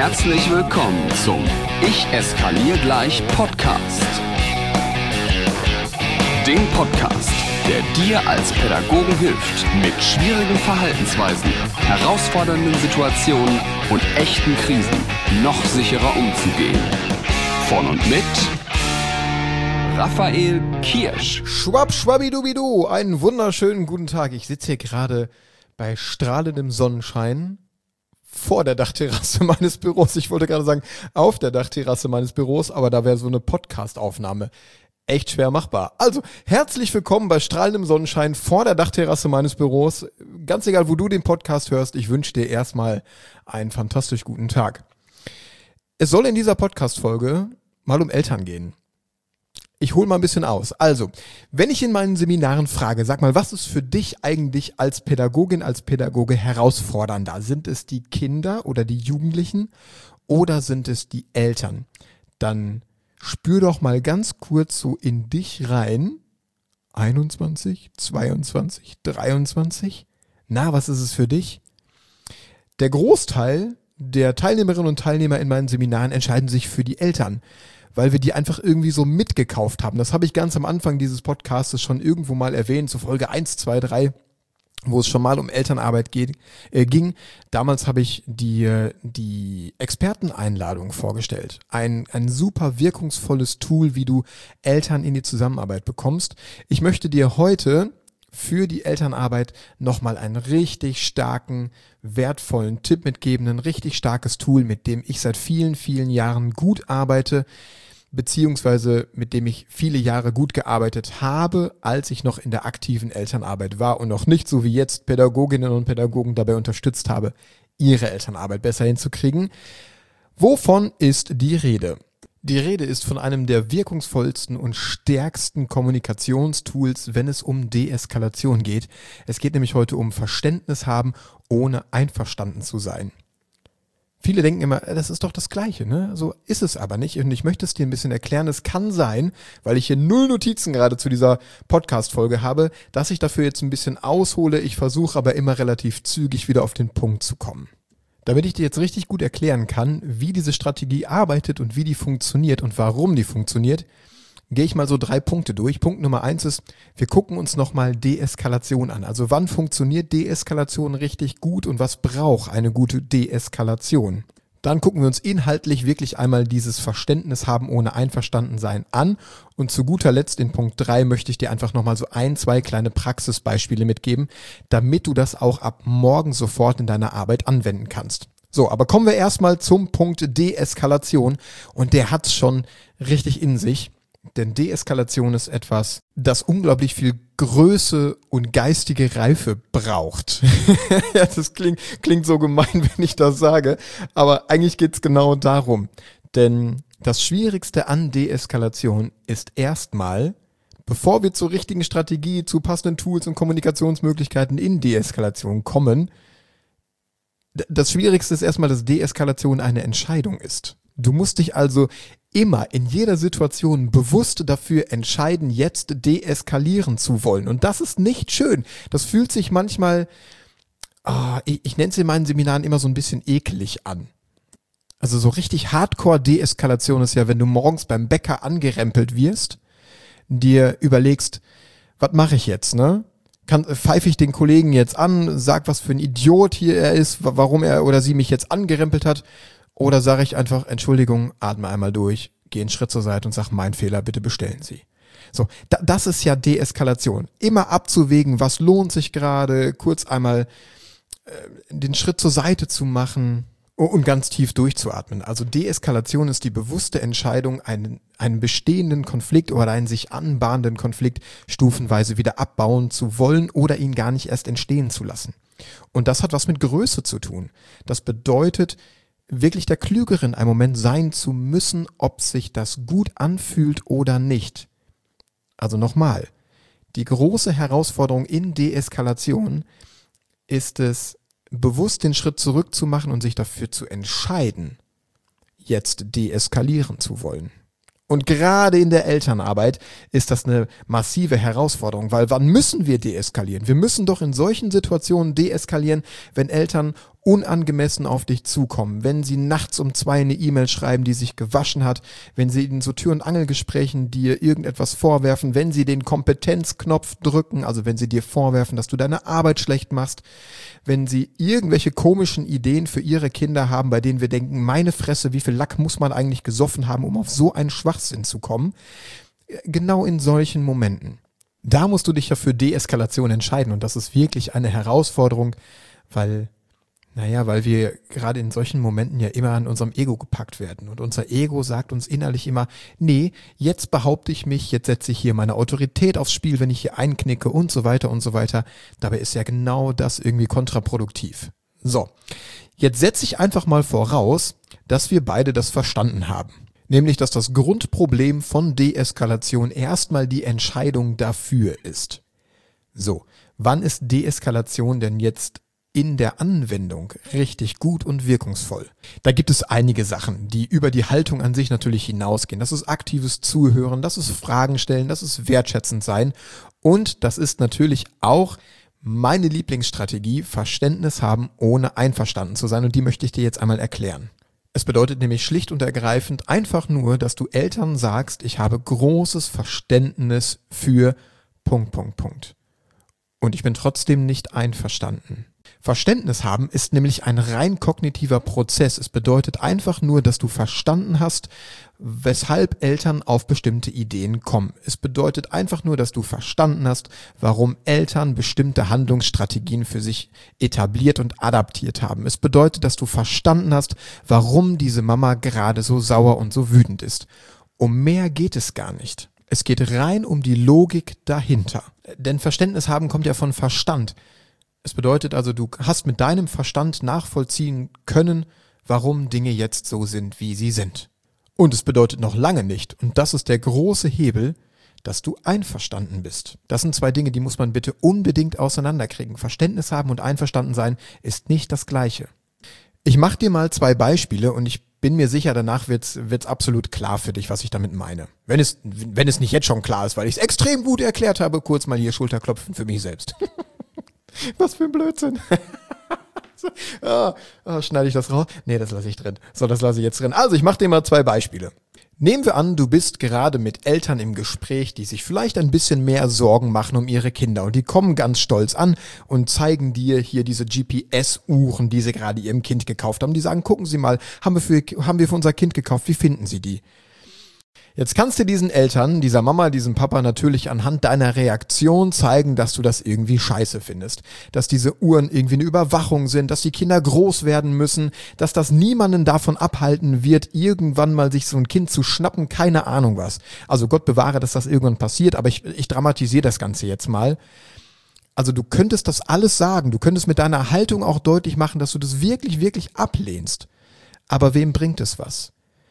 Herzlich willkommen zum Ich eskaliere gleich Podcast. Dem Podcast, der dir als Pädagogen hilft, mit schwierigen Verhaltensweisen, herausfordernden Situationen und echten Krisen noch sicherer umzugehen. Von und mit Raphael Kirsch. Schwapp, schwabbidubidu, einen wunderschönen guten Tag. Ich sitze hier gerade bei strahlendem Sonnenschein vor der Dachterrasse meines Büros. Ich wollte gerade sagen, auf der Dachterrasse meines Büros, aber da wäre so eine Podcast-Aufnahme echt schwer machbar. Also, herzlich willkommen bei strahlendem Sonnenschein vor der Dachterrasse meines Büros. Ganz egal, wo du den Podcast hörst, ich wünsche dir erstmal einen fantastisch guten Tag. Es soll in dieser Podcast-Folge mal um Eltern gehen. Ich hole mal ein bisschen aus. Also, wenn ich in meinen Seminaren frage, sag mal, was ist für dich eigentlich als Pädagogin, als Pädagoge herausfordernder? Sind es die Kinder oder die Jugendlichen oder sind es die Eltern? Dann spür doch mal ganz kurz so in dich rein. 21, 22, 23. Na, was ist es für dich? Der Großteil der Teilnehmerinnen und Teilnehmer in meinen Seminaren entscheiden sich für die Eltern, weil wir die einfach irgendwie so mitgekauft haben. Das habe ich ganz am Anfang dieses Podcasts schon irgendwo mal erwähnt, so Folge 1, 2, 3, wo es schon mal um Elternarbeit ging. Damals habe ich die Experteneinladung vorgestellt. Ein super wirkungsvolles Tool, wie du Eltern in die Zusammenarbeit bekommst. Ich möchte dir heute für die Elternarbeit nochmal einen richtig starken, wertvollen Tipp mitgeben, ein richtig starkes Tool, mit dem ich seit vielen, vielen Jahren gut arbeite, beziehungsweise mit dem ich viele Jahre gut gearbeitet habe, als ich noch in der aktiven Elternarbeit war und noch nicht so wie jetzt Pädagoginnen und Pädagogen dabei unterstützt habe, ihre Elternarbeit besser hinzukriegen. Wovon ist die Rede? Die Rede ist von einem der wirkungsvollsten und stärksten Kommunikationstools, wenn es um Deeskalation geht. Es geht nämlich heute um Verständnis haben, ohne einverstanden zu sein. Viele denken immer, das ist doch das Gleiche, ne? So ist es aber nicht und ich möchte es dir ein bisschen erklären. Es kann sein, weil ich hier 0 Notizen gerade zu dieser Podcast-Folge habe, dass ich dafür jetzt ein bisschen aushole. Ich versuche aber immer relativ zügig wieder auf den Punkt zu kommen. Damit ich dir jetzt richtig gut erklären kann, wie diese Strategie arbeitet und wie die funktioniert und warum die funktioniert, gehe ich mal so 3 Punkte durch. Punkt Nummer 1 ist, wir gucken uns nochmal Deeskalation an. Also wann funktioniert Deeskalation richtig gut und was braucht eine gute Deeskalation? Dann gucken wir uns inhaltlich wirklich einmal dieses Verständnis haben ohne Einverstandensein an. Und zu guter Letzt in Punkt 3 möchte ich dir einfach nochmal so 1, 2 kleine Praxisbeispiele mitgeben, damit du das auch ab morgen sofort in deiner Arbeit anwenden kannst. So, aber kommen wir erstmal zum Punkt Deeskalation. Und der hat's schon richtig in sich. Denn Deeskalation ist etwas, das unglaublich viel Größe und geistige Reife braucht. Ja, das klingt so gemein, wenn ich das sage, aber eigentlich geht's genau darum. Denn das Schwierigste an Deeskalation ist erstmal, bevor wir zur richtigen Strategie, zu passenden Tools und Kommunikationsmöglichkeiten in Deeskalation kommen, das Schwierigste ist erstmal, dass Deeskalation eine Entscheidung ist. Du musst dich also immer in jeder Situation bewusst dafür entscheiden, jetzt deeskalieren zu wollen. Und das ist nicht schön. Das fühlt sich manchmal, ich nenne es in meinen Seminaren immer so ein bisschen eklig an. Also so richtig Hardcore-Deeskalation ist ja, wenn du morgens beim Bäcker angerempelt wirst, dir überlegst, was mache ich jetzt, ne? Pfeife ich den Kollegen jetzt an, sag, was für ein Idiot hier er ist, warum er oder sie mich jetzt angerempelt hat, oder sage ich einfach, Entschuldigung, atme einmal durch, gehe einen Schritt zur Seite und sag, mein Fehler, bitte bestellen Sie. So, das ist ja Deeskalation. Immer abzuwägen, was lohnt sich gerade, kurz einmal den Schritt zur Seite zu machen und ganz tief durchzuatmen. Also Deeskalation ist die bewusste Entscheidung, einen bestehenden Konflikt oder einen sich anbahnenden Konflikt stufenweise wieder abbauen zu wollen oder ihn gar nicht erst entstehen zu lassen. Und das hat was mit Größe zu tun. Das bedeutet, wirklich der Klügere in einem Moment sein zu müssen, ob sich das gut anfühlt oder nicht. Also nochmal, die große Herausforderung in Deeskalation ist es, bewusst den Schritt zurückzumachen und sich dafür zu entscheiden, jetzt deeskalieren zu wollen. Und gerade in der Elternarbeit ist das eine massive Herausforderung, weil wann müssen wir deeskalieren? Wir müssen doch in solchen Situationen deeskalieren, wenn Eltern unangemessen auf dich zukommen, wenn sie nachts um 2 eine E-Mail schreiben, die sich gewaschen hat, wenn sie in so Tür- und Angelgesprächen dir irgendetwas vorwerfen, wenn sie den Kompetenzknopf drücken, also wenn sie dir vorwerfen, dass du deine Arbeit schlecht machst, wenn sie irgendwelche komischen Ideen für ihre Kinder haben, bei denen wir denken, meine Fresse, wie viel Lack muss man eigentlich gesoffen haben, um auf so einen Schwachsinn zu kommen. Genau in solchen Momenten. Da musst du dich ja für Deeskalation entscheiden und das ist wirklich eine Herausforderung, weil wir gerade in solchen Momenten ja immer an unserem Ego gepackt werden. Und unser Ego sagt uns innerlich immer, nee, jetzt behaupte ich mich, jetzt setze ich hier meine Autorität aufs Spiel, wenn ich hier einknicke und so weiter und so weiter. Dabei ist ja genau das irgendwie kontraproduktiv. So, jetzt setze ich einfach mal voraus, dass wir beide das verstanden haben. Nämlich, dass das Grundproblem von Deeskalation erstmal die Entscheidung dafür ist. So, wann ist Deeskalation denn jetzt in der Anwendung richtig gut und wirkungsvoll? Da gibt es einige Sachen, die über die Haltung an sich natürlich hinausgehen. Das ist aktives Zuhören, das ist Fragen stellen, das ist wertschätzend sein und das ist natürlich auch meine Lieblingsstrategie, Verständnis haben, ohne einverstanden zu sein und die möchte ich dir jetzt einmal erklären. Es bedeutet nämlich schlicht und ergreifend einfach nur, dass du Eltern sagst, ich habe großes Verständnis für ... Und ich bin trotzdem nicht einverstanden. Verständnis haben ist nämlich ein rein kognitiver Prozess. Es bedeutet einfach nur, dass du verstanden hast, weshalb Eltern auf bestimmte Ideen kommen. Es bedeutet einfach nur, dass du verstanden hast, warum Eltern bestimmte Handlungsstrategien für sich etabliert und adaptiert haben. Es bedeutet, dass du verstanden hast, warum diese Mama gerade so sauer und so wütend ist. Um mehr geht es gar nicht. Es geht rein um die Logik dahinter. Denn Verständnis haben kommt ja von Verstand. Es bedeutet also, du hast mit deinem Verstand nachvollziehen können, warum Dinge jetzt so sind, wie sie sind. Und es bedeutet noch lange nicht, und das ist der große Hebel, dass du einverstanden bist. Das sind 2 Dinge, die muss man bitte unbedingt auseinanderkriegen. Verständnis haben und einverstanden sein ist nicht das Gleiche. Ich mache dir mal 2 Beispiele und ich bin mir sicher, danach wird's absolut klar für dich, was ich damit meine. Wenn es nicht jetzt schon klar ist, weil ich es extrem gut erklärt habe, kurz mal hier Schulterklopfen für mich selbst. Was für ein Blödsinn. Schneide ich das raus? Nee, das lasse ich drin. So, das lasse ich jetzt drin. Also, ich mache dir mal 2 Beispiele. Nehmen wir an, du bist gerade mit Eltern im Gespräch, die sich vielleicht ein bisschen mehr Sorgen machen um ihre Kinder. Und die kommen ganz stolz an und zeigen dir hier diese GPS-Uhren, die sie gerade ihrem Kind gekauft haben. Die sagen, gucken Sie mal, haben wir für unser Kind gekauft, wie finden Sie die? Jetzt kannst du diesen Eltern, dieser Mama, diesem Papa natürlich anhand deiner Reaktion zeigen, dass du das irgendwie scheiße findest. Dass diese Uhren irgendwie eine Überwachung sind, dass die Kinder groß werden müssen, dass das niemanden davon abhalten wird, irgendwann mal sich so ein Kind zu schnappen, keine Ahnung was. Also Gott bewahre, dass das irgendwann passiert, aber ich dramatisiere das Ganze jetzt mal. Also du könntest das alles sagen, du könntest mit deiner Haltung auch deutlich machen, dass du das wirklich, wirklich ablehnst. Aber wem bringt es was?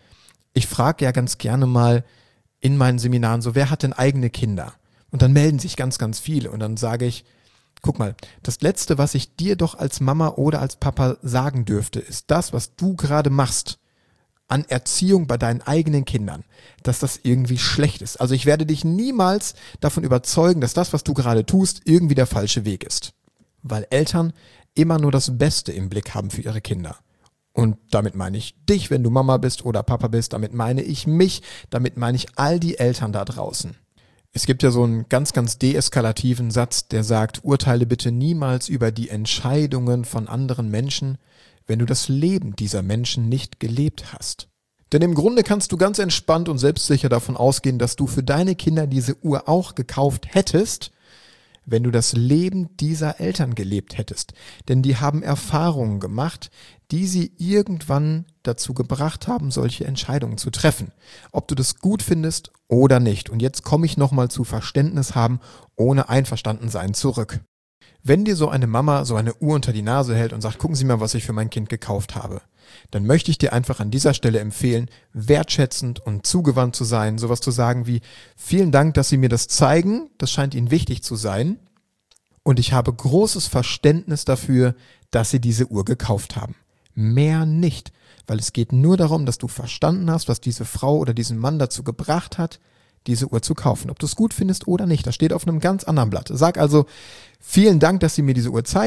Ich frage ja ganz gerne mal in meinen Seminaren so, wer hat denn eigene Kinder? Und dann melden sich ganz, ganz viele. Und dann sage ich, guck mal, das Letzte, was ich dir doch als Mama oder als Papa sagen dürfte, ist das, was du gerade machst an Erziehung bei deinen eigenen Kindern, dass das irgendwie schlecht ist. Also ich werde dich niemals davon überzeugen, dass das, was du gerade tust, irgendwie der falsche Weg ist. Weil Eltern immer nur das Beste im Blick haben für ihre Kinder. Und damit meine ich dich, wenn du Mama bist oder Papa bist, damit meine ich mich, damit meine ich all die Eltern da draußen. Es gibt ja so einen ganz, ganz deeskalativen Satz, der sagt, urteile bitte niemals über die Entscheidungen von anderen Menschen, wenn du das Leben dieser Menschen nicht gelebt hast. Denn im Grunde kannst du ganz entspannt und selbstsicher davon ausgehen, dass du für deine Kinder diese Uhr auch gekauft hättest, wenn du das Leben dieser Eltern gelebt hättest. Denn die haben Erfahrungen gemacht, die sie irgendwann dazu gebracht haben, solche Entscheidungen zu treffen. Ob du das gut findest oder nicht. Und jetzt komme ich nochmal zu Verständnis haben, ohne einverstanden sein zurück. Wenn dir so eine Mama so eine Uhr unter die Nase hält und sagt, gucken Sie mal, was ich für mein Kind gekauft habe, dann möchte ich dir einfach an dieser Stelle empfehlen, wertschätzend und zugewandt zu sein, sowas zu sagen wie, vielen Dank, dass Sie mir das zeigen, das scheint Ihnen wichtig zu sein und ich habe großes Verständnis dafür, dass Sie diese Uhr gekauft haben. Mehr nicht, weil es geht nur darum, dass du verstanden hast, was diese Frau oder diesen Mann dazu gebracht hat, diese Uhr zu kaufen. Ob du es gut findest oder nicht, das steht auf einem ganz anderen Blatt. Sag also, vielen Dank, dass Sie mir diese Uhr zeigen.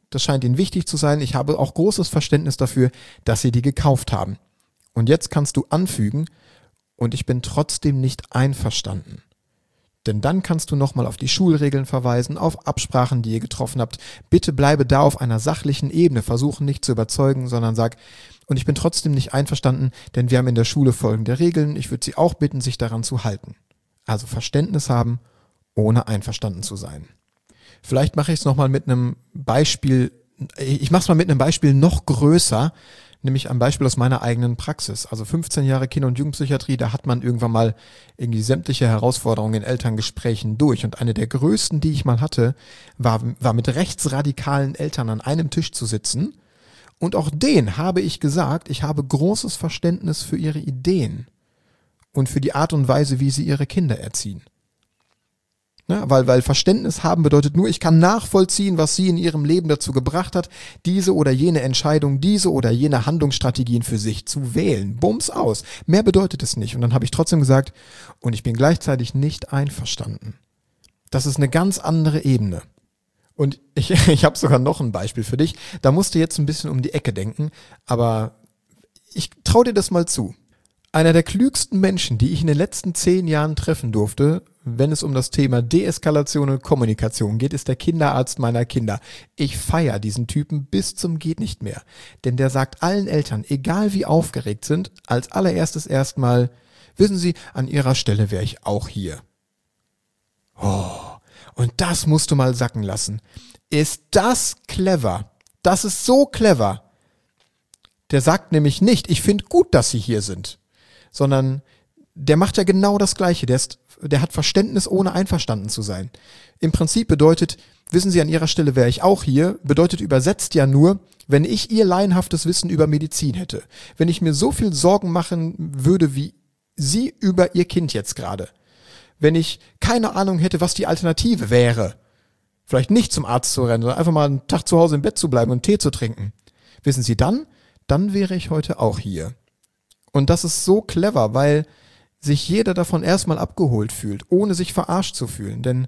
das scheint ihnen wichtig zu sein. Ich habe auch großes Verständnis dafür, dass sie die gekauft haben. Und jetzt kannst du anfügen, und ich bin trotzdem nicht einverstanden. Denn dann kannst du nochmal auf die Schulregeln verweisen, auf Absprachen, die ihr getroffen habt. Bitte bleibe da auf einer sachlichen Ebene, versuche nicht zu überzeugen, sondern sag, und ich bin trotzdem nicht einverstanden, denn wir haben in der Schule folgende Regeln. Ich würde Sie auch bitten, sich daran zu halten. Also Verständnis haben, ohne einverstanden zu sein. Vielleicht mache ich es nochmal mit einem Beispiel, ich mache es mal mit einem Beispiel noch größer, nämlich ein Beispiel aus meiner eigenen Praxis. Also 15 Jahre Kinder- und Jugendpsychiatrie, da hat man irgendwann mal irgendwie sämtliche Herausforderungen in Elterngesprächen durch. Und eine der größten, die ich mal hatte, war mit rechtsradikalen Eltern an einem Tisch zu sitzen. Und auch denen habe ich gesagt, ich habe großes Verständnis für ihre Ideen und für die Art und Weise, wie sie ihre Kinder erziehen. Ja, weil Verständnis haben bedeutet nur, ich kann nachvollziehen, was sie in ihrem Leben dazu gebracht hat, diese oder jene Entscheidung, diese oder jene Handlungsstrategien für sich zu wählen. Bums aus. Mehr bedeutet es nicht. Und dann habe ich trotzdem gesagt, und ich bin gleichzeitig nicht einverstanden. Das ist eine ganz andere Ebene. Und ich habe sogar noch ein Beispiel für dich. Da musst du jetzt ein bisschen um die Ecke denken, aber ich traue dir das mal zu. Einer der klügsten Menschen, die ich in den letzten 10 Jahren treffen durfte, wenn es um das Thema Deeskalation und Kommunikation geht, ist der Kinderarzt meiner Kinder. Ich feiere diesen Typen bis zum geht nicht mehr. Denn der sagt allen Eltern, egal wie aufgeregt sind, als allererstes erstmal, wissen Sie, an Ihrer Stelle wäre ich auch hier. Oh, und das musst du mal sacken lassen. Ist das clever? Das ist so clever. Der sagt nämlich nicht, ich finde gut, dass Sie hier sind, sondern der macht ja genau das Gleiche. Der hat Verständnis, ohne einverstanden zu sein. Im Prinzip bedeutet, wissen Sie, an Ihrer Stelle wäre ich auch hier, bedeutet übersetzt ja nur, wenn ich Ihr laienhaftes Wissen über Medizin hätte, wenn ich mir so viel Sorgen machen würde, wie Sie über Ihr Kind jetzt gerade, wenn ich keine Ahnung hätte, was die Alternative wäre, vielleicht nicht zum Arzt zu rennen, sondern einfach mal einen Tag zu Hause im Bett zu bleiben und Tee zu trinken, wissen Sie, dann wäre ich heute auch hier. Und das ist so clever, weil sich jeder davon erstmal abgeholt fühlt, ohne sich verarscht zu fühlen. Denn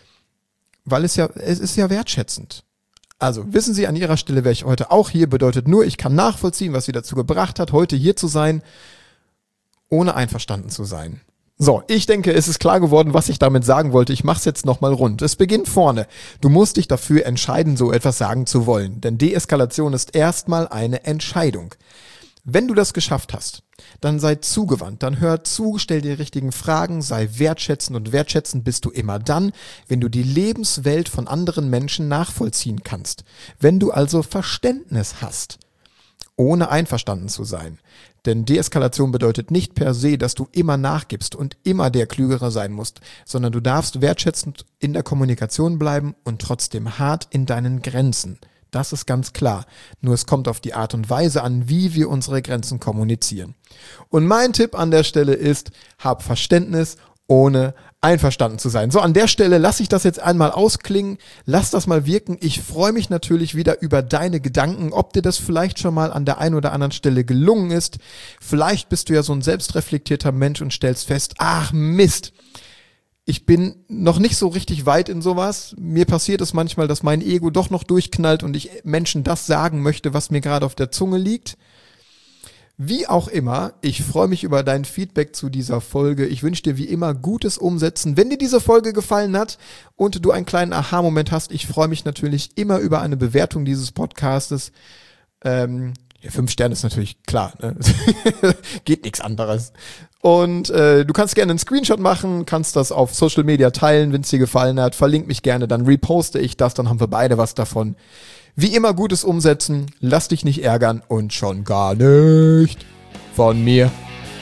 es ist ja wertschätzend. Also, wissen Sie, an Ihrer Stelle wäre ich heute auch hier, bedeutet nur, ich kann nachvollziehen, was Sie dazu gebracht hat, heute hier zu sein, ohne einverstanden zu sein. So, ich denke, es ist klar geworden, was ich damit sagen wollte. Ich mache es jetzt nochmal rund. Es beginnt vorne. Du musst dich dafür entscheiden, so etwas sagen zu wollen. Denn Deeskalation ist erstmal eine Entscheidung. Wenn du das geschafft hast, dann sei zugewandt, dann hör zu, stell dir die richtigen Fragen, sei wertschätzend und wertschätzend bist du immer dann, wenn du die Lebenswelt von anderen Menschen nachvollziehen kannst. Wenn du also Verständnis hast, ohne einverstanden zu sein. Denn Deeskalation bedeutet nicht per se, dass du immer nachgibst und immer der Klügere sein musst, sondern du darfst wertschätzend in der Kommunikation bleiben und trotzdem hart in deinen Grenzen. Das ist ganz klar. Nur es kommt auf die Art und Weise an, wie wir unsere Grenzen kommunizieren. Und mein Tipp an der Stelle ist, hab Verständnis, ohne einverstanden zu sein. So, an der Stelle lasse ich das jetzt einmal ausklingen. Lass das mal wirken. Ich freue mich natürlich wieder über deine Gedanken, ob dir das vielleicht schon mal an der einen oder anderen Stelle gelungen ist. Vielleicht bist du ja so ein selbstreflektierter Mensch und stellst fest, ach Mist, ich bin noch nicht so richtig weit in sowas. Mir passiert es manchmal, dass mein Ego doch noch durchknallt und ich Menschen das sagen möchte, was mir gerade auf der Zunge liegt. Wie auch immer, ich freue mich über dein Feedback zu dieser Folge. Ich wünsche dir wie immer gutes Umsetzen. Wenn dir diese Folge gefallen hat und du einen kleinen Aha-Moment hast, ich freue mich natürlich immer über eine Bewertung dieses Podcastes. 5 Sterne ist natürlich klar, ne? Geht nichts anderes. Und du kannst gerne einen Screenshot machen, kannst das auf Social Media teilen, wenn es dir gefallen hat. Verlink mich gerne, dann reposte ich das, dann haben wir beide was davon. Wie immer gutes Umsetzen, lass dich nicht ärgern und schon gar nicht von mir.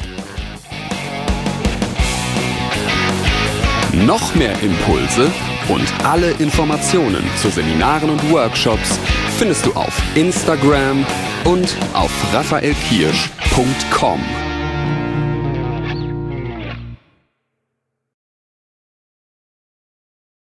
Noch mehr Impulse und alle Informationen zu Seminaren und Workshops findest du auf Instagram und auf raphaelkirsch.com.